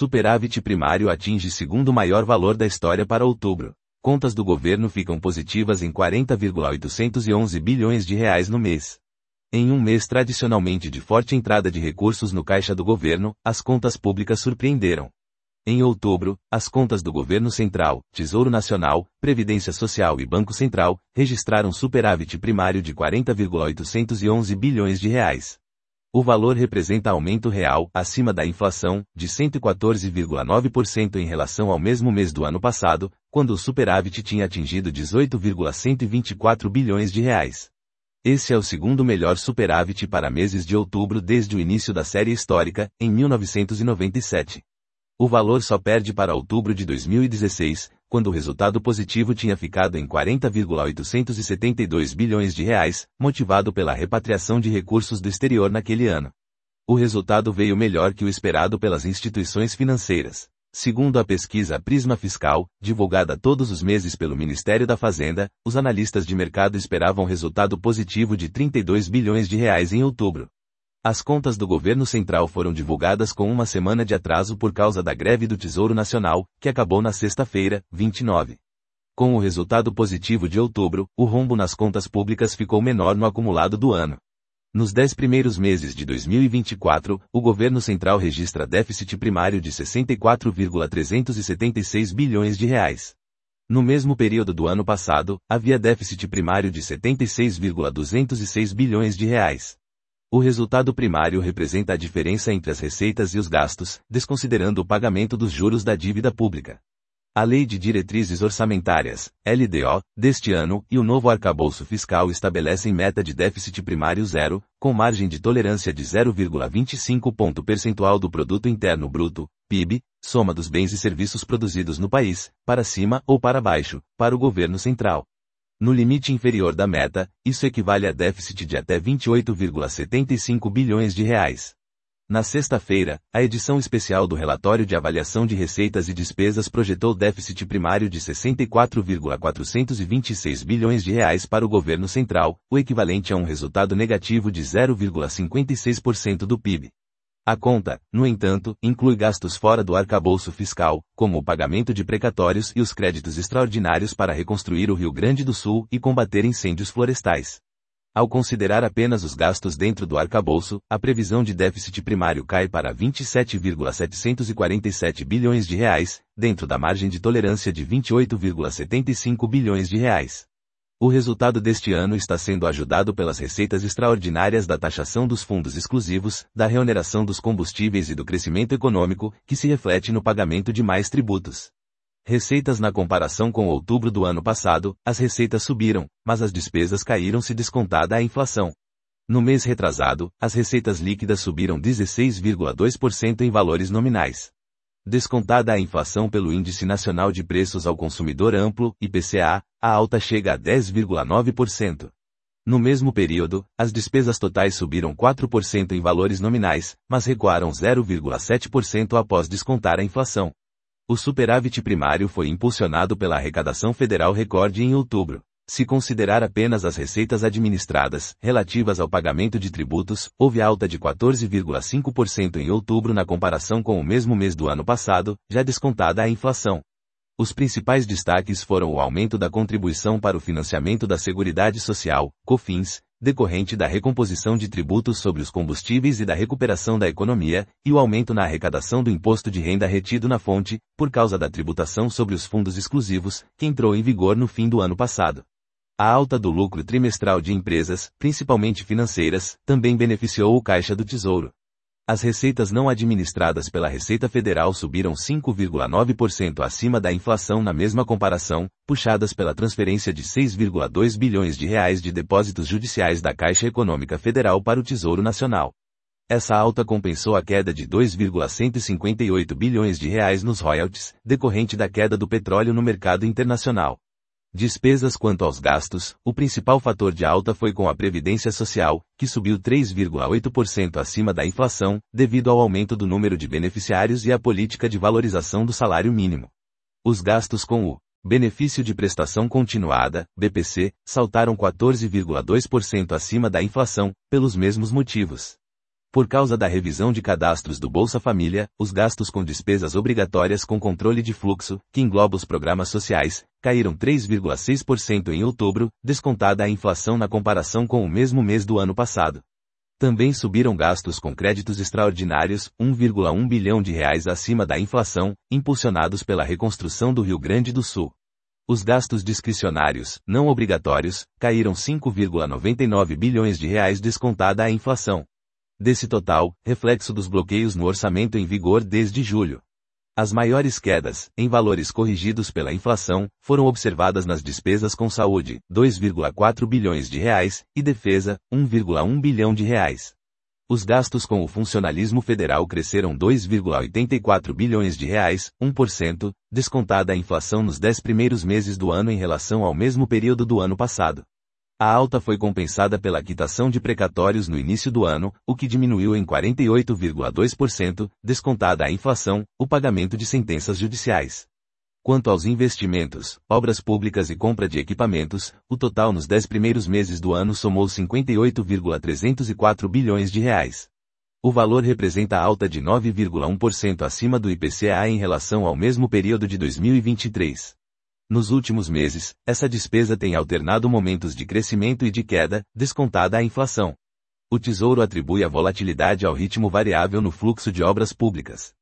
Superávit primário atinge segundo maior valor da história para outubro. Contas do governo ficam positivas em 40,811 bilhões de reais no mês. Em um mês tradicionalmente de forte entrada de recursos no caixa do governo, as contas públicas surpreenderam. Em outubro, as contas do Governo Central, Tesouro Nacional, Previdência Social e Banco Central registraram superávit primário de 40,811 bilhões de reais. O valor representa aumento real, acima da inflação, de 114,9% em relação ao mesmo mês do ano passado, quando o superávit tinha atingido 18,124 bilhões de reais. Esse é o segundo melhor superávit para meses de outubro desde o início da série histórica, em 1997. O valor só perde para outubro de 2016, quando o resultado positivo tinha ficado em 40,872 bilhões de reais, motivado pela repatriação de recursos do exterior naquele ano. O resultado veio melhor que o esperado pelas instituições financeiras. Segundo a pesquisa Prisma Fiscal, divulgada todos os meses pelo Ministério da Fazenda, os analistas de mercado esperavam resultado positivo de 32 bilhões de reais em outubro. As contas do governo central foram divulgadas com uma semana de atraso por causa da greve do Tesouro Nacional, que acabou na sexta-feira, 29. Com o resultado positivo de outubro, o rombo nas contas públicas ficou menor no acumulado do ano. Nos 10 primeiros meses de 2024, o governo central registra déficit primário de 64,376 bilhões de reais. No mesmo período do ano passado, havia déficit primário de 76,206 bilhões de reais. O resultado primário representa a diferença entre as receitas e os gastos, desconsiderando o pagamento dos juros da dívida pública. A Lei de Diretrizes Orçamentárias, LDO, deste ano, e o novo arcabouço fiscal estabelecem meta de déficit primário zero, com margem de tolerância de 0,25 ponto percentual do Produto Interno Bruto, PIB, soma dos bens e serviços produzidos no país, para cima ou para baixo, para o governo central. No limite inferior da meta, isso equivale a déficit de até 28,75 bilhões de reais. Na sexta-feira, a edição especial do Relatório de Avaliação de Receitas e Despesas projetou déficit primário de 64,426 bilhões de reais para o governo central, o equivalente a um resultado negativo de 0,56% do PIB. A conta, no entanto, inclui gastos fora do arcabouço fiscal, como o pagamento de precatórios e os créditos extraordinários para reconstruir o Rio Grande do Sul e combater incêndios florestais. Ao considerar apenas os gastos dentro do arcabouço, a previsão de déficit primário cai para 27,747 bilhões de reais, dentro da margem de tolerância de 28,75 bilhões de reais. O resultado deste ano está sendo ajudado pelas receitas extraordinárias da taxação dos fundos exclusivos, da reoneração dos combustíveis e do crescimento econômico, que se reflete no pagamento de mais tributos. Receitas na comparação com outubro do ano passado, as receitas subiram, mas as despesas caíram se descontada a inflação. No mês retrasado, as receitas líquidas subiram 16,2% em valores nominais. Descontada a inflação pelo Índice Nacional de Preços ao Consumidor Amplo, IPCA, a alta chega a 10,9%. No mesmo período, as despesas totais subiram 4% em valores nominais, mas recuaram 0,7% após descontar a inflação. O superávit primário foi impulsionado pela arrecadação federal recorde em outubro. Se considerar apenas as receitas administradas, relativas ao pagamento de tributos, houve alta de 14,5% em outubro na comparação com o mesmo mês do ano passado, já descontada a inflação. Os principais destaques foram o aumento da contribuição para o financiamento da Seguridade Social, COFINS, decorrente da recomposição de tributos sobre os combustíveis e da recuperação da economia, e o aumento na arrecadação do imposto de renda retido na fonte, por causa da tributação sobre os fundos exclusivos, que entrou em vigor no fim do ano passado. A alta do lucro trimestral de empresas, principalmente financeiras, também beneficiou o Caixa do Tesouro. As receitas não administradas pela Receita Federal subiram 5,9% acima da inflação na mesma comparação, puxadas pela transferência de 6,2 bilhões de reais de depósitos judiciais da Caixa Econômica Federal para o Tesouro Nacional. Essa alta compensou a queda de 2,158 bilhões de reais nos royalties, decorrente da queda do petróleo no mercado internacional. Despesas quanto aos gastos, o principal fator de alta foi com a Previdência Social, que subiu 3,8% acima da inflação, devido ao aumento do número de beneficiários e à política de valorização do salário mínimo. Os gastos com o Benefício de Prestação Continuada, BPC, saltaram 14,2% acima da inflação, pelos mesmos motivos. Por causa da revisão de cadastros do Bolsa Família, os gastos com despesas obrigatórias com controle de fluxo, que engloba os programas sociais, caíram 3,6% em outubro, descontada a inflação na comparação com o mesmo mês do ano passado. Também subiram gastos com créditos extraordinários, 1,1 bilhão de reais acima da inflação, impulsionados pela reconstrução do Rio Grande do Sul. Os gastos discricionários, não obrigatórios, caíram 5,99 bilhões de reais descontada a inflação. Desse total, reflexo dos bloqueios no orçamento em vigor desde julho. As maiores quedas, em valores corrigidos pela inflação, foram observadas nas despesas com saúde, 2,4 bilhões de reais, e defesa, 1,1 bilhão de reais. Os gastos com o funcionalismo federal cresceram 2,84 bilhões de reais, 1%, descontada a inflação nos 10 primeiros meses do ano em relação ao mesmo período do ano passado. A alta foi compensada pela quitação de precatórios no início do ano, o que diminuiu em 48,2%, descontada a inflação, o pagamento de sentenças judiciais. Quanto aos investimentos, obras públicas e compra de equipamentos, o total nos 10 primeiros meses do ano somou 58,304 bilhões de reais. O valor representa alta de 9,1% acima do IPCA em relação ao mesmo período de 2023. Nos últimos meses, essa despesa tem alternado momentos de crescimento e de queda, descontada a inflação. O Tesouro atribui a volatilidade ao ritmo variável no fluxo de obras públicas.